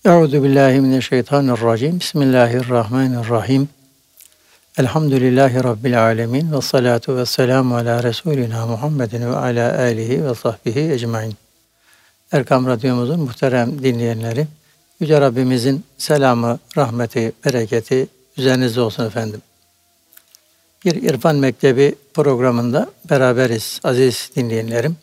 Euzubillahimineşşeytanirracim. Bismillahirrahmanirrahim. Elhamdülillahi Rabbil alemin. Ve salatu ve selamu ala Resulina Muhammedin ve ala alihi ve sahbihi ecmain. Erkam Radyomuzun muhterem dinleyenleri, Yüce Rabbimizin selamı, rahmeti, bereketi üzerinizde olsun efendim. Bir İrfan Mektebi programında beraberiz aziz dinleyenlerim.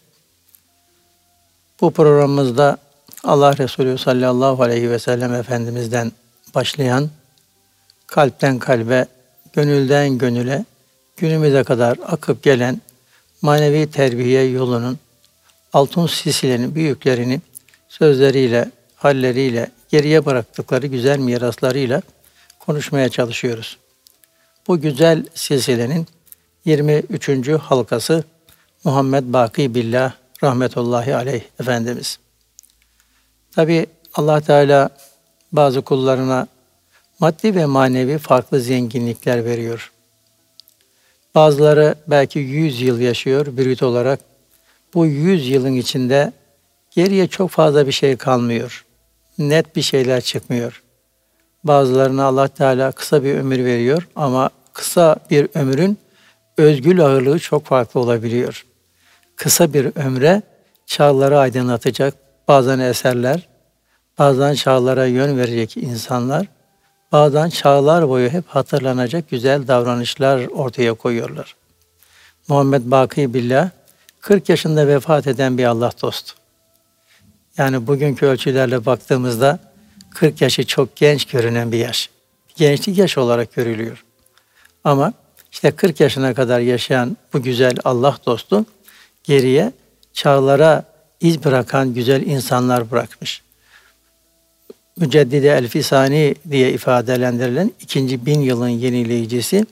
Bu programımızda Allah Resulü sallallahu aleyhi ve sellem Efendimiz'den başlayan, kalpten kalbe, gönülden gönüle, günümüze kadar akıp gelen manevi terbiye yolunun altın silsilenin büyüklerini sözleriyle, halleriyle, geriye bıraktıkları güzel miraslarıyla konuşmaya çalışıyoruz. Bu güzel silsilenin 23. halkası Muhammed Baki Billah rahmetullahi aleyh Efendimiz. Tabi Allah Teala bazı kullarına maddi ve manevi farklı zenginlikler veriyor. Bazıları belki 100 yıl yaşıyor brüt olarak. Bu 100 yılın içinde geriye çok fazla bir şey kalmıyor. Net bir şeyler çıkmıyor. Bazılarına Allah Teala kısa bir ömür veriyor ama kısa bir ömrün özgül ağırlığı çok farklı olabiliyor. Kısa bir ömre çağları aydınlatacak bazen eserler, bazen çağlara yön verecek insanlar, bazen çağlar boyu hep hatırlanacak güzel davranışlar ortaya koyuyorlar. Muhammed Baki Billah 40 yaşında vefat eden bir Allah dostu. Yani bugünkü ölçülerle baktığımızda 40 yaşı çok genç görünen bir yaş. Gençlik yaş olarak görülüyor. Ama işte 40 yaşına kadar yaşayan bu güzel Allah dostu geriye çağlara iz bırakan güzel insanlar bırakmış. Müceddide Elfisani diye ifadelendirilen 2. bin yılın yenileyicisi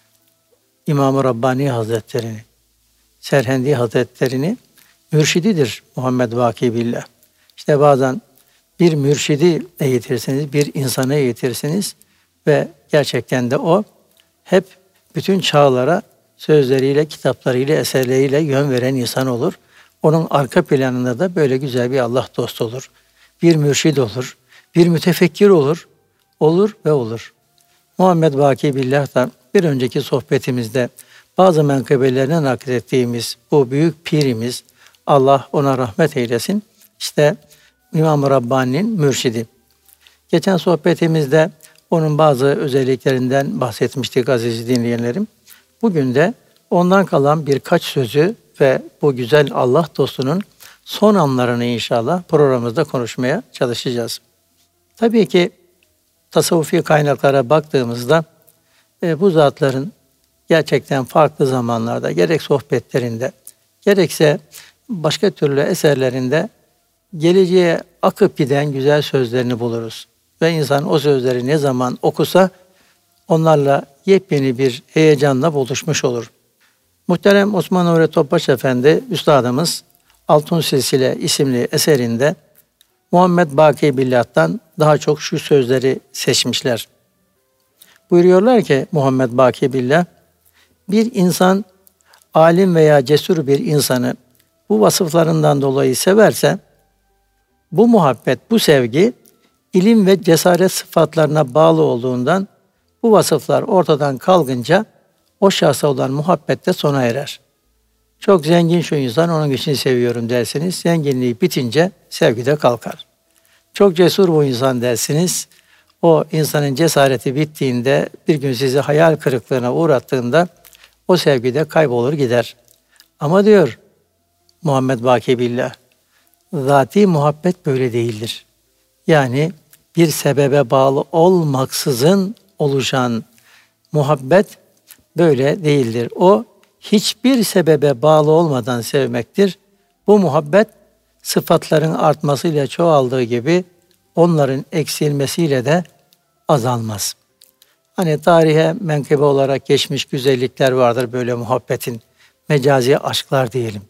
İmam-ı Rabbani Hazretlerini, Serhendi Hazretlerini mürşididir Muhammed Baki Billah. İşte bazen bir mürşidi eğitirsiniz, bir insanı eğitirsiniz ve gerçekten de o hep bütün çağlara sözleriyle, kitaplarıyla, eserleriyle yön veren insan olur. Onun arka planında da böyle güzel bir Allah dostu olur. Bir mürşid olur, bir mütefekkir olur, olur ve olur. Muhammed Baki Billah'tan bir önceki sohbetimizde bazı menkıbelerine naklettiğimiz bu büyük pirimiz, Allah ona rahmet eylesin, işte İmam-ı Rabbani'nin mürşidi. Geçen sohbetimizde onun bazı özelliklerinden bahsetmiştik aziz dinleyenlerim. Bugün de ondan kalan birkaç sözü ve bu güzel Allah dostunun son anlarını inşallah programımızda konuşmaya çalışacağız. Tabii ki tasavvufi kaynaklara baktığımızda bu zatların gerçekten farklı zamanlarda gerek sohbetlerinde gerekse başka türlü eserlerinde geleceğe akıp giden güzel sözlerini buluruz. Ve insan o sözleri ne zaman okusa onlarla yepyeni bir heyecanla buluşmuş olur. Muhterem Osman Nuri Topbaş Efendi Üstadımız Altın Silsile isimli eserinde Muhammed Baki Billah'tan daha çok şu sözleri seçmişler. Buyuruyorlar ki Muhammed Baki Billah, bir insan alim veya cesur bir insanı bu vasıflarından dolayı severse, bu muhabbet, bu sevgi ilim ve cesaret sıfatlarına bağlı olduğundan bu vasıflar ortadan kalkınca o şahsa olan muhabbet de sona erer. Çok zengin şu insan, onun için seviyorum dersiniz. Zenginliği bitince sevgi de kalkar. Çok cesur bu insan dersiniz. O insanın cesareti bittiğinde bir gün sizi hayal kırıklığına uğrattığında o sevgi de kaybolur gider. Ama diyor Muhammed Baki Billah, zati muhabbet böyle değildir. Yani bir sebebe bağlı olmaksızın oluşan muhabbet böyle değildir. O hiçbir sebebe bağlı olmadan sevmektir. Bu muhabbet sıfatların artmasıyla çoğaldığı gibi onların eksilmesiyle de azalmaz. Hani tarihe menkıbe olarak geçmiş güzellikler vardır böyle muhabbetin. Mecazi aşklar diyelim.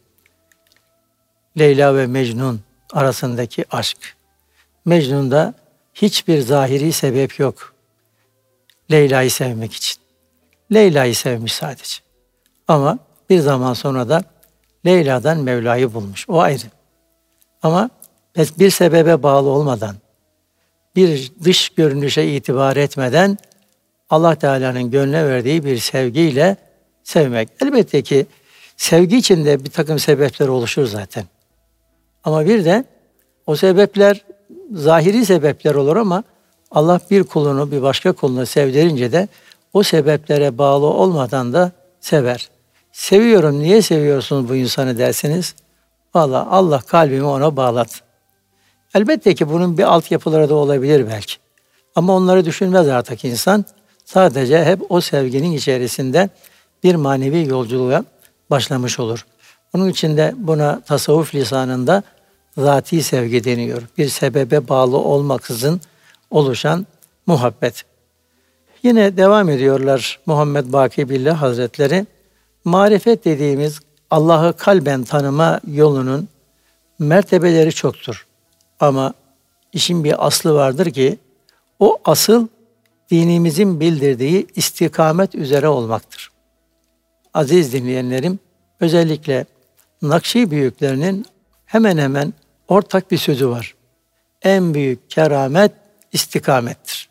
Leyla ve Mecnun arasındaki aşk. Mecnun'da hiçbir zahiri sebep yok Leyla'yı sevmek için. Leyla'yı sevmiş sadece. Ama bir zaman sonra da Leyla'dan Mevla'yı bulmuş. O ayrı. Ama bir sebebe bağlı olmadan, bir dış görünüşe itibar etmeden Allah Teala'nın gönlüne verdiği bir sevgiyle sevmek. Elbette ki sevgi içinde bir takım sebepler oluşur zaten. Ama bir de o sebepler zahiri sebepler olur ama Allah bir kulunu bir başka kulunu sevdirince de o sebeplere bağlı olmadan da sever. Seviyorum, niye seviyorsunuz bu insanı dersiniz? Vallahi Allah kalbimi ona bağladı. Elbette ki bunun bir altyapıları da olabilir belki. Ama onları düşünmez artık insan. Sadece hep o sevginin içerisinde bir manevi yolculuğa başlamış olur. Onun için de buna tasavvuf lisanında zati sevgi deniyor. Bir sebebe bağlı olmaksızın oluşan muhabbet. Yine devam ediyorlar Muhammed Baki Billah Hazretleri. Marifet dediğimiz Allah'ı kalben tanıma yolunun mertebeleri çoktur. Ama işin bir aslı vardır ki o asıl dinimizin bildirdiği istikamet üzere olmaktır. Aziz dinleyenlerim, özellikle Nakşi büyüklerinin hemen hemen ortak bir sözü var. En büyük keramet istikamettir.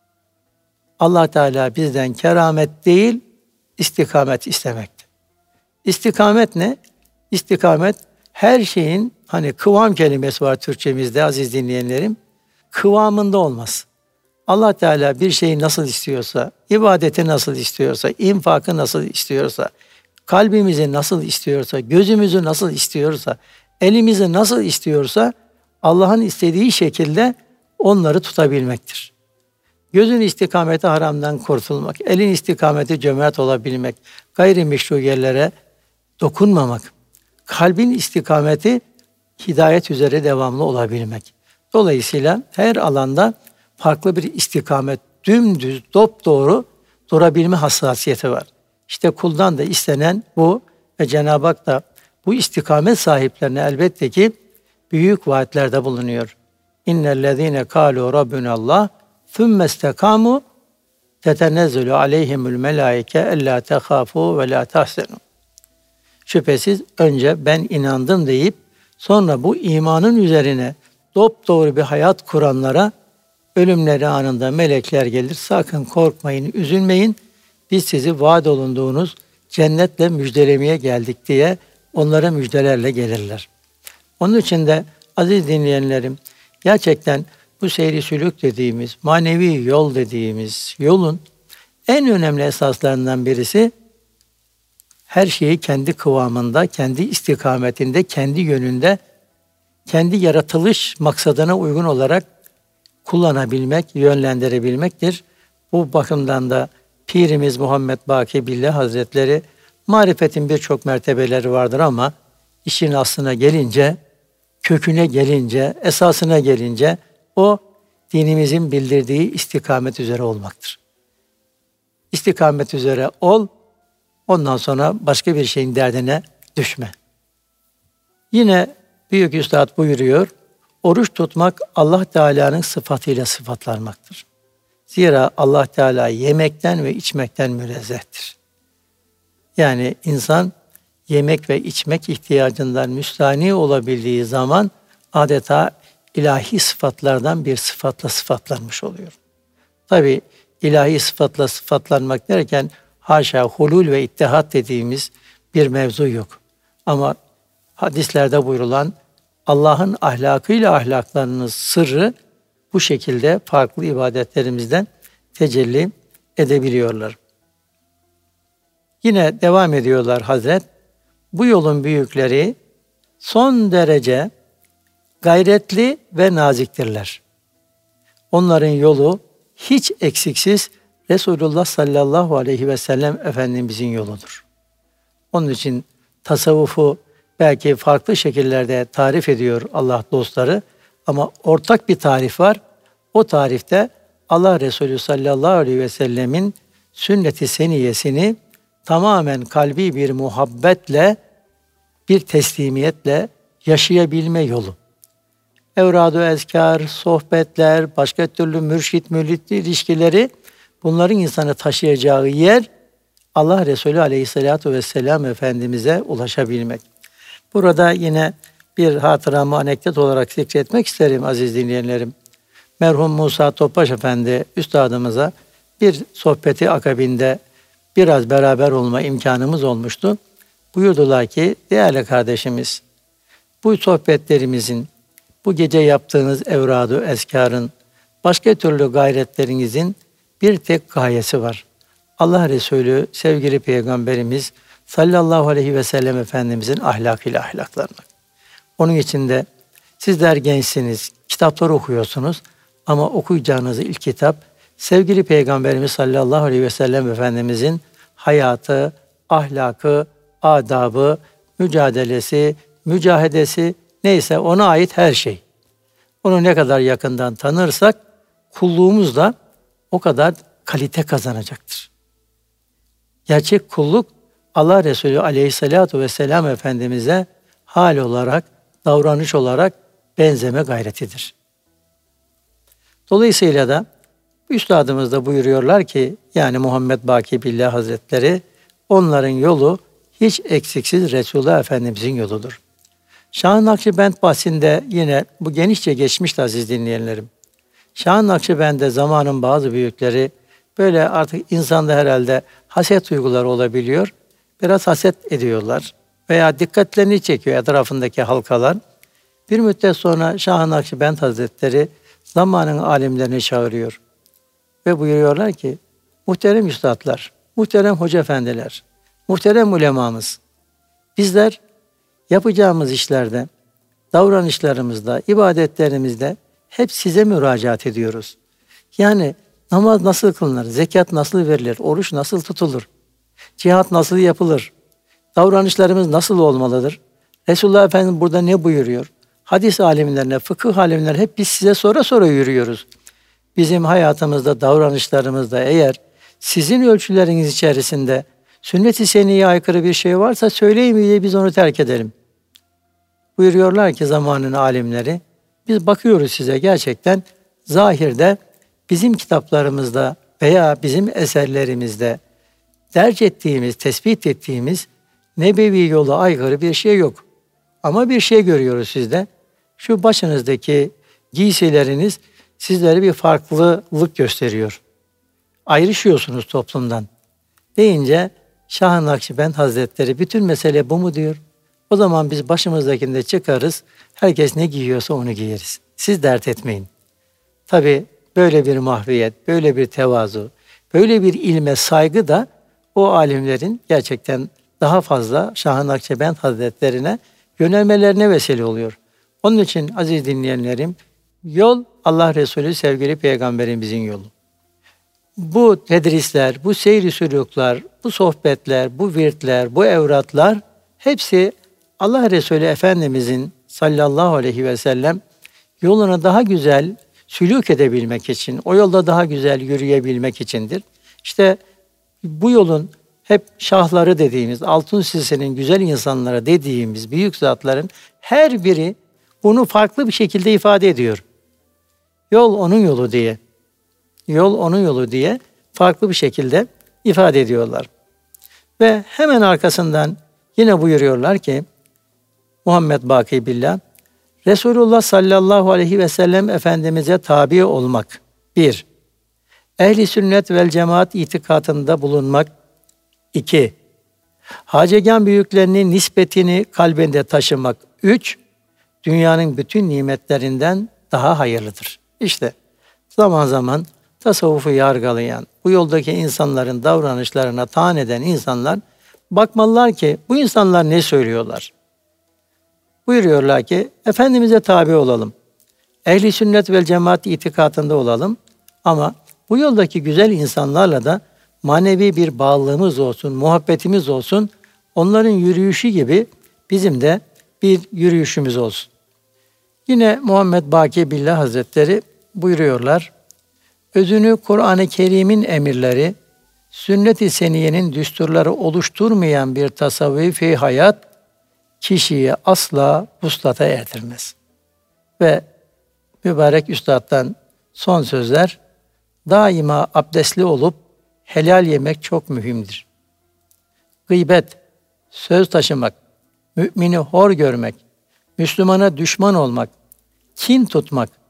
Allah Teala bizden keramet değil, istikamet istemekte. İstikamet ne? İstikamet her şeyin hani kıvam kelimesi var Türkçemizde aziz dinleyenlerim. Kıvamında olmaz. Allah Teala bir şeyi nasıl istiyorsa, ibadeti nasıl istiyorsa, infakı nasıl istiyorsa, kalbimizi nasıl istiyorsa, gözümüzü nasıl istiyorsa, elimizi nasıl istiyorsa Allah'ın istediği şekilde onları tutabilmektir. Gözün istikameti haramdan kurtulmak, elin istikameti cömert olabilmek, gayrimeşru yerlere dokunmamak, kalbin istikameti hidayet üzere devamlı olabilmek. Dolayısıyla her alanda farklı bir istikamet, dümdüz, dopdoğru durabilme hassasiyeti var. İşte kuldan da istenen bu ve Cenab-ı Hak da bu istikamet sahiplerine elbette ki büyük vaatlerde bulunuyor. İnnellezîne kâlû rabbunallah ثُمَّ اسْتَقَامُوا تَتَنَزَّلُ عَلَيْهِمُ الْمَلَائِكَ اَلَّا تَخَافُوا وَلَا تَحْزَنُوا. Şüphesiz önce ben inandım deyip sonra bu imanın üzerine dopdoğru bir hayat kuranlara ölümleri anında melekler gelir. Sakın korkmayın, üzülmeyin. Biz sizi vaat olunduğunuz cennetle müjdelemeye geldik diye onlara müjdelerle gelirler. Onun için de aziz dinleyenlerim, gerçekten bu seyri sülük dediğimiz, manevi yol dediğimiz yolun en önemli esaslarından birisi her şeyi kendi kıvamında, kendi istikametinde, kendi yönünde, kendi yaratılış maksadına uygun olarak kullanabilmek, yönlendirebilmektir. Bu bakımdan da Pirimiz Muhammed Baki Billah Hazretleri marifetin birçok mertebeleri vardır ama işin aslına gelince, köküne gelince, esasına gelince o dinimizin bildirdiği istikamet üzere olmaktır. İstikamet üzere ol, ondan sonra başka bir şeyin derdine düşme. Yine Büyük Üstad buyuruyor, oruç tutmak Allah Teala'nın sıfatıyla sıfatlanmaktır. Zira Allah Teala yemekten ve içmekten münezzehtir. Yani insan yemek ve içmek ihtiyacından müstahni olabildiği zaman adeta ilahi sıfatlardan bir sıfatla sıfatlanmış oluyor. Tabi ilahi sıfatla sıfatlanmak derken haşa hulul ve ittihat dediğimiz bir mevzu yok. Ama hadislerde buyurulan Allah'ın ahlakıyla ahlaklarının sırrı bu şekilde farklı ibadetlerimizden tecelli edebiliyorlar. Yine devam ediyorlar Hazret. Bu yolun büyükleri son derece gayretli ve naziktirler. Onların yolu hiç eksiksiz Resulullah sallallahu aleyhi ve sellem Efendimizin yoludur. Onun için tasavvufu belki farklı şekillerde tarif ediyor Allah dostları ama ortak bir tarif var. O tarifte Allah Resulü sallallahu aleyhi ve sellemin sünnet-i seniyesini tamamen kalbi bir muhabbetle, bir teslimiyetle yaşayabilme yolu. Evrad-ı ezkar, sohbetler, başka türlü mürşit-mürit ilişkileri bunların insanı taşıyacağı yer Allah Resulü aleyhissalatu vesselam Efendimiz'e ulaşabilmek. Burada yine bir hatıramı anekdot olarak zikretmek isterim aziz dinleyenlerim. merhum Musa Topbaş Efendi üstadımıza bir sohbeti akabinde biraz beraber olma imkanımız olmuştu. Buyurdular ki, değerli kardeşimiz, bu sohbetlerimizin, bu gece yaptığınız evradu eskarın, başka türlü gayretlerinizin bir tek gayesi var. Allah Resulü, sevgili Peygamberimiz sallallahu aleyhi ve sellem Efendimizin ahlakıyla ahlaklanmak. Onun için de sizler gençsiniz, kitaplar okuyorsunuz ama okuyacağınız ilk kitap sevgili Peygamberimiz sallallahu aleyhi ve sellem Efendimizin hayatı, ahlakı, adabı, mücadelesi, mücahedesi neyse ona ait her şey. Onu ne kadar yakından tanırsak kulluğumuz da o kadar kalite kazanacaktır. Gerçek kulluk Allah Resulü aleyhissalatu vesselam Efendimiz'e hal olarak, davranış olarak benzeme gayretidir. Dolayısıyla da üstadımız da buyuruyorlar ki, yani Muhammed Baki Billah Hazretleri, onların yolu hiç eksiksiz Resulullah Efendimizin yoludur. Şah-ı Nakşibend bahsinde yine bu genişçe geçmişti aziz dinleyenlerim. Şah-ı Nakşibend'de zamanın bazı büyükleri böyle artık insanda herhalde haset duyguları olabiliyor. Biraz haset ediyorlar veya dikkatlerini çekiyor etrafındaki halkalar. Bir müddet sonra Şah-ı Nakşibend Hazretleri zamanın alimlerini çağırıyor. Ve buyuruyorlar ki, muhterem üstadlar, muhterem hoca efendiler, muhterem ulemamız, bizler yapacağımız işlerde, davranışlarımızda, ibadetlerimizde hep size müracaat ediyoruz. Yani namaz nasıl kılınır, zekat nasıl verilir, oruç nasıl tutulur, cihat nasıl yapılır, davranışlarımız nasıl olmalıdır? Resulullah Efendimiz burada ne buyuruyor? Hadis alimlerine, fıkıh alimlerine hep biz size sonra yürüyoruz. Bizim hayatımızda, davranışlarımızda eğer sizin ölçüleriniz içerisinde sünnet-i seniye aykırı bir şey varsa söyleyin diye biz onu terk edelim. Buyuruyorlar ki zamanın alimleri, biz bakıyoruz size gerçekten zahirde bizim kitaplarımızda veya bizim eserlerimizde derc ettiğimiz, tespit ettiğimiz nebevi yola aykırı bir şey yok. Ama bir şey görüyoruz sizde. Şu başınızdaki giysileriniz sizlere bir farklılık gösteriyor. Ayrışıyorsunuz toplumdan. Deyince Şah-ı Nakşibend Hazretleri bütün mesele bu mu diyor. O zaman biz başımızdakini de çıkarız. Herkes ne giyiyorsa onu giyeriz. Siz dert etmeyin. Tabii böyle bir mahviyet, böyle bir tevazu, böyle bir ilme saygı da o alimlerin gerçekten daha fazla Şah-ı Nakşibend Hazretlerine yönelmelerine vesile oluyor. Onun için aziz dinleyenlerim, yol Allah Resulü sevgili Peygamberimizin yolu. Bu tedrisler, bu seyri sülûklar, bu sohbetler, bu virtler, bu evratlar hepsi Allah Resulü Efendimizin sallallahu aleyhi ve sellem yoluna daha güzel sülûk edebilmek için, o yolda daha güzel yürüyebilmek içindir. İşte bu yolun hep şahları dediğimiz, altın silsilenin güzel insanlara dediğimiz büyük zatların her biri bunu farklı bir şekilde ifade ediyor. Yol onun yolu diye. Yol onun yolu diye farklı bir şekilde ifade ediyorlar. Ve hemen arkasından yine buyuruyorlar ki Muhammed Baki Billah, Resulullah sallallahu aleyhi ve sellem Efendimiz'e tabi olmak. 1. Ehli sünnet vel cemaat itikadında bulunmak. 2. Hacegan büyüklerinin nispetini kalbinde taşımak. 3. Dünyanın bütün nimetlerinden daha hayırlıdır. İşte zaman zaman tasavvufu yargılayan, bu yoldaki insanların davranışlarına taan eden insanlar bakmalılar ki bu insanlar ne söylüyorlar? Buyuruyorlar ki Efendimiz'e tabi olalım. Ehli sünnet vel cemaat itikadında olalım ama bu yoldaki güzel insanlarla da manevi bir bağlılığımız olsun, muhabbetimiz olsun. Onların yürüyüşü gibi bizim de bir yürüyüşümüz olsun. Yine Muhammed Baki Billah Hazretleri buyuruyorlar. Özünü Kur'an-ı Kerim'in emirleri, sünnet-i seniyenin düsturları oluşturmayan bir tasavvufi hayat kişiyi asla vuslata erdirmez. Ve mübarek üstadtan son sözler, daima abdestli olup helal yemek çok mühimdir. Gıybet, söz taşımak, mümini hor görmek, Müslümana düşman olmak, kin tutmak,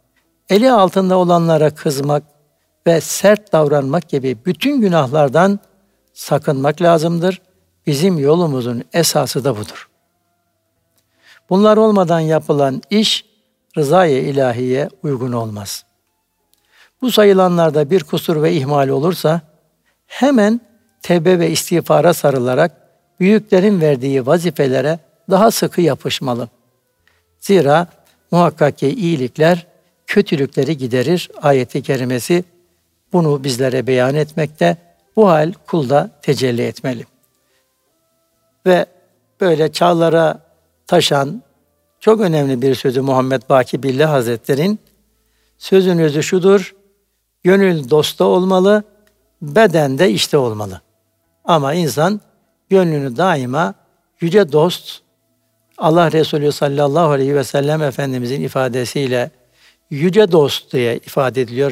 eli altında olanlara kızmak ve sert davranmak gibi bütün günahlardan sakınmak lazımdır. Bizim yolumuzun esası da budur. Bunlar olmadan yapılan iş rızaya ilahiye uygun olmaz. Bu sayılanlarda bir kusur ve ihmal olursa hemen tevbe ve istiğfara sarılarak büyüklerin verdiği vazifelere daha sıkı yapışmalı. Zira muhakkak ki iyilikler kötülükleri giderir ayeti kerimesi bunu bizlere beyan etmekte. Bu hal kulda tecelli etmeli. Ve böyle çağlara taşan çok önemli bir sözü Muhammed Baki Billah Hazretleri'nin sözün özü şudur: gönül dosta olmalı, beden de işte olmalı. Ama insan gönlünü daima yüce dost, Allah Resulü sallallahu aleyhi ve sellem Efendimizin ifadesiyle yüce dost diye ifade ediliyor.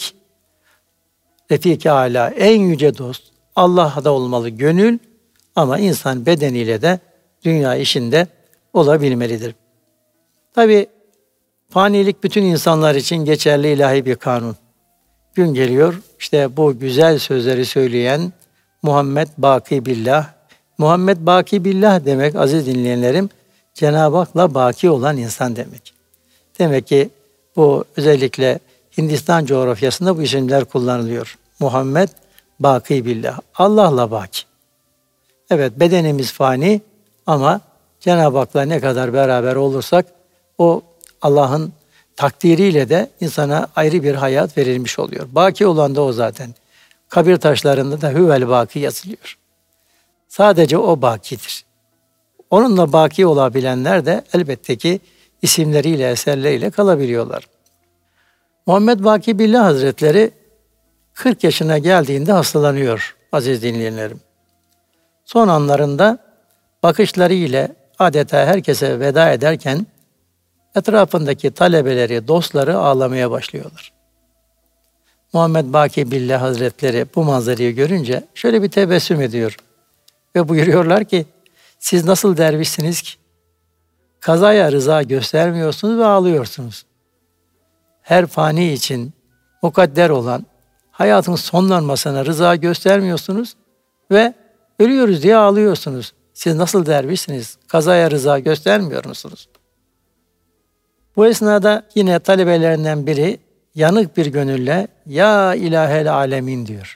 Refik-i Âlâ, en yüce dost. Allah'da olmalı gönül ama insan bedeniyle de dünya işinde olabilmelidir. Tabi fanilik bütün insanlar için geçerli ilahi bir kanun. Gün geliyor, işte bu güzel sözleri söyleyen Muhammed Baki Billah. Muhammed Baki Billah demek aziz dinleyenlerim, Cenab-ı Hak'la baki olan insan demek. Demek ki bu özellikle Hindistan coğrafyasında bu isimler kullanılıyor. Muhammed Baki Billah, Allah'la baki. Evet, bedenimiz fani ama Cenab-ı Hak'la ne kadar beraber olursak o Allah'ın takdiriyle de insana ayrı bir hayat verilmiş oluyor. Baki olan da o zaten. Kabir taşlarında da Huvel Baki yazılıyor. Sadece o bakidir. Onunla baki olabilenler de elbette ki isimleriyle, eserleriyle kalabiliyorlar. Muhammed Baki Billah Hazretleri 40 yaşına geldiğinde hastalanıyor aziz dinleyenlerim. Son anlarında bakışları ile adeta herkese veda ederken etrafındaki talebeleri, dostları ağlamaya başlıyorlar. Muhammed Baki Billah Hazretleri bu manzarayı görünce şöyle bir tebessüm ediyor ve buyuruyorlar ki siz nasıl dervişsiniz ki? Kazaya rıza göstermiyorsunuz ve ağlıyorsunuz. Her fani için mukadder olan hayatın sonlanmasına rıza göstermiyorsunuz ve ölüyoruz diye ağlıyorsunuz. Siz nasıl dervişsiniz? Kazaya rıza göstermiyor musunuz? Bu esnada yine talebelerinden biri yanık bir gönülle ya ilahel alemin diyor.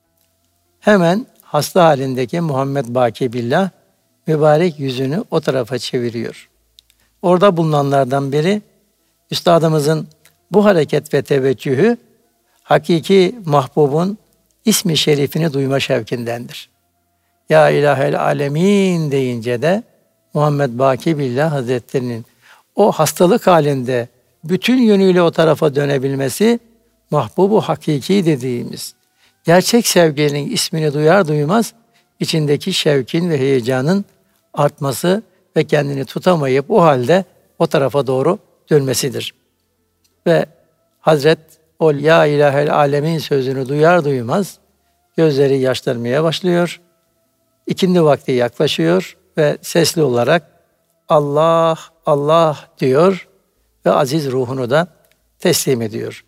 Hemen hasta halindeki Muhammed Baki Billah mübarek yüzünü o tarafa çeviriyor. Orada bulunanlardan biri üstadımızın bu hareket ve teveccühü hakiki mahbubun ismi şerifini duyma şevkindendir. Ya ilahel alemin deyince de Muhammed Baki Billah Hazretleri'nin o hastalık halinde bütün yönüyle o tarafa dönebilmesi mahbubu hakiki dediğimiz gerçek sevginin ismini duyar duymaz içindeki şevkin ve heyecanın artması ve kendini tutamayıp o halde o tarafa doğru dönmesidir. Ve Hazret o ya ilahel alemin sözünü duyar duymaz gözleri yaşlanmaya başlıyor. İkindi vakti yaklaşıyor ve sesli olarak Allah, Allah diyor ve aziz ruhunu da teslim ediyor.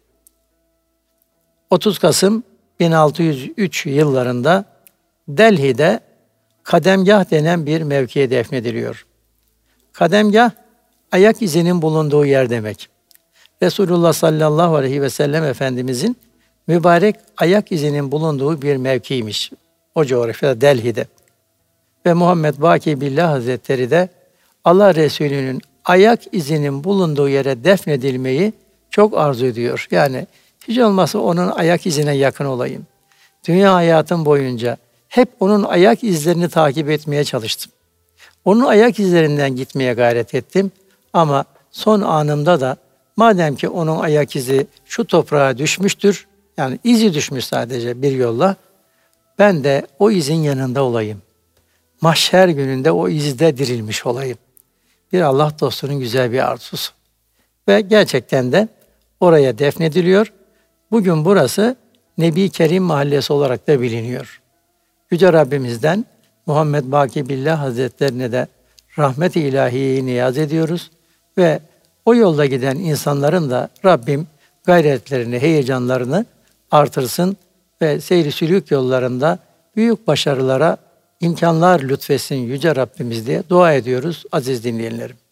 30 Kasım 1603 yıllarında Delhi'de Kademgah denen bir mevkiye defnediliyor. Kademgah, ayak izinin bulunduğu yer demek. Resulullah sallallahu aleyhi ve sellem Efendimizin mübarek ayak izinin bulunduğu bir mevkiymiş. O coğrafyada Delhi'de. Ve Muhammed Baki Billah Hazretleri de Allah Resulü'nün ayak izinin bulunduğu yere defnedilmeyi çok arzu ediyor. Yani hiç olmazsa onun ayak izine yakın olayım. Dünya hayatım boyunca hep onun ayak izlerini takip etmeye çalıştım. Onun ayak izlerinden gitmeye gayret ettim. Ama son anımda da madem ki onun ayak izi şu toprağa düşmüştür, yani izi düşmüş sadece bir yolla, ben de o izin yanında olayım. Mahşer gününde o izde dirilmiş olayım. Bir Allah dostunun güzel bir arzusu. Ve gerçekten de oraya defnediliyor. Bugün burası Nebi Kerim Mahallesi olarak da biliniyor. Yüce Rabbimizden Muhammed Baki Billah Hazretlerine de rahmet-i ilahiyeyi niyaz ediyoruz ve o yolda giden insanların da Rabbim gayretlerini, heyecanlarını artırsın ve seyri sülûk yollarında büyük başarılara imkanlar lütfetsin Yüce Rabbimiz diye dua ediyoruz aziz dinleyenlerim.